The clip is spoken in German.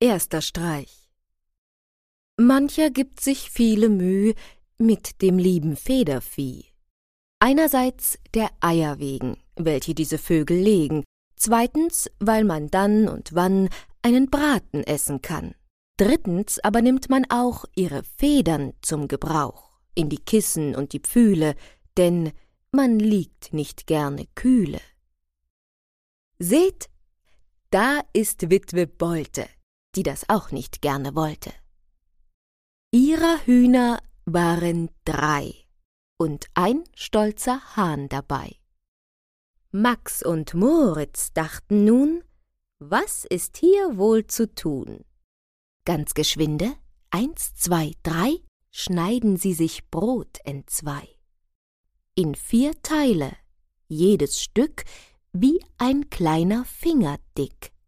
Erster Streich. Mancher gibt sich viele Müh mit dem lieben Federvieh. Einerseits der Eier wegen, welche diese Vögel legen, zweitens, weil man dann und wann einen Braten essen kann. Drittens aber nimmt man auch ihre Federn zum Gebrauch, in die Kissen und die Pfühle, denn man liegt nicht gerne kühle. Seht, da ist Witwe Bolte, die das auch nicht gerne wollte. Ihrer Hühner waren 3 und ein stolzer Hahn dabei. Max und Moritz dachten nun, was ist hier wohl zu tun? Ganz geschwinde, 1, 2, 3, schneiden sie sich Brot entzwei. In 4 Teile, jedes Stück wie ein kleiner Finger dick.